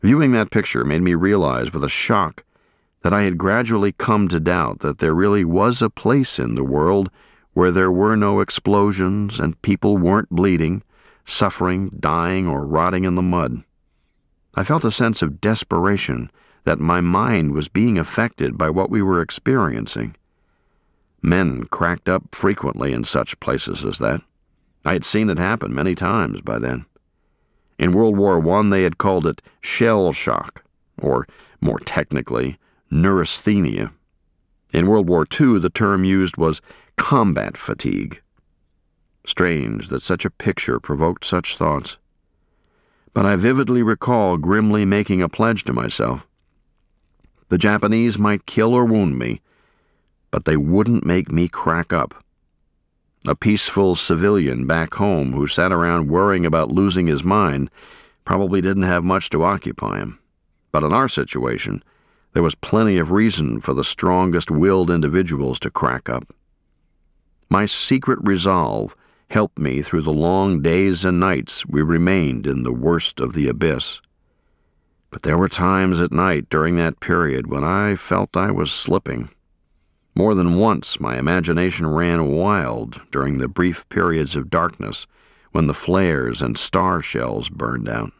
Viewing that picture made me realize with a shock that I had gradually come to doubt that there really was a place in the world where there were no explosions and people weren't bleeding, suffering, dying, or rotting in the mud. I felt a sense of desperation that my mind was being affected by what we were experiencing. Men cracked up frequently in such places as that. I had seen it happen many times by then. In World War I, they had called it shell shock, or, more technically, neurasthenia. In World War II, the term used was combat fatigue. Strange that such a picture provoked such thoughts. But I vividly recall grimly making a pledge to myself. The Japanese might kill or wound me, but they wouldn't make me crack up. A peaceful civilian back home who sat around worrying about losing his mind probably didn't have much to occupy him. But in our situation, there was plenty of reason for the strongest-willed individuals to crack up. My secret resolve helped me through the long days and nights we remained in the worst of the abyss. But there were times at night during that period when I felt I was slipping. More than once my imagination ran wild during the brief periods of darkness when the flares and star shells burned out.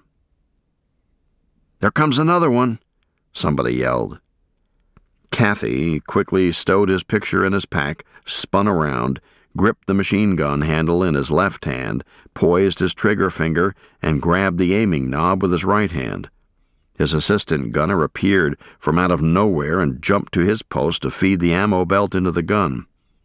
"There comes another one," somebody yelled. Kathy quickly stowed his picture in his pack, spun around, gripped the machine gun handle in his left hand, poised his trigger finger, and grabbed the aiming knob with his right hand. His assistant gunner appeared from out of nowhere and jumped to his post to feed the ammo belt into the gun.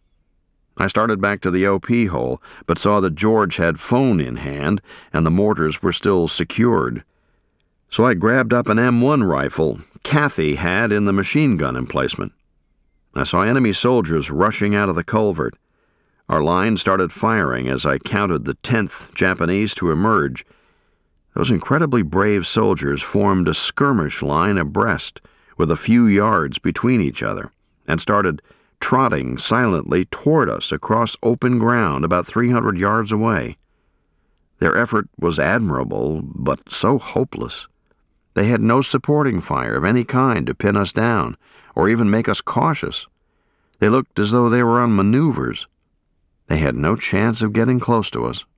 I started back to the OP hole, but saw that George had phone in hand and the mortars were still secured. So I grabbed up an M1 rifle Kathy had in the machine gun emplacement. I saw enemy soldiers rushing out of the culvert. Our line started firing as I counted the 10th Japanese to emerge. Those incredibly brave soldiers formed a skirmish line abreast, with a few yards between each other, and started trotting silently toward us across open ground about 300 yards away. Their effort was admirable, but so hopeless. They had no supporting fire of any kind to pin us down, or even make us cautious. They looked as though they were on maneuvers. They had no chance of getting close to us.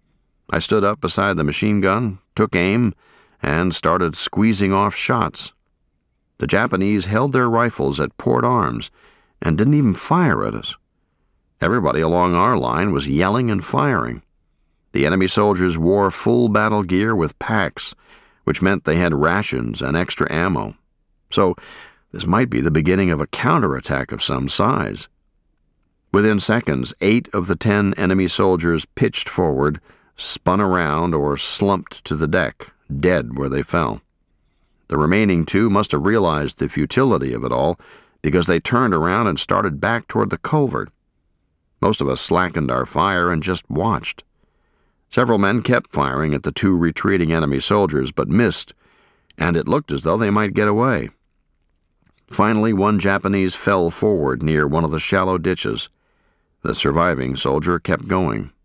I stood up beside the machine gun, took aim, and started squeezing off shots. The Japanese held their rifles at port arms and didn't even fire at us. Everybody along our line was yelling and firing. The enemy soldiers wore full battle gear with packs, which meant they had rations and extra ammo. So this might be the beginning of a counterattack of some size. Within seconds, 8 of the 10 enemy soldiers pitched forward, spun around, or slumped to the deck, dead where they fell. The remaining 2 must have realized the futility of it all, because they turned around and started back toward the culvert. Most of us slackened our fire and just watched. Several men kept firing at the 2 retreating enemy soldiers, but missed, and it looked as though they might get away. Finally, one Japanese fell forward near one of the shallow ditches. The surviving soldier kept going.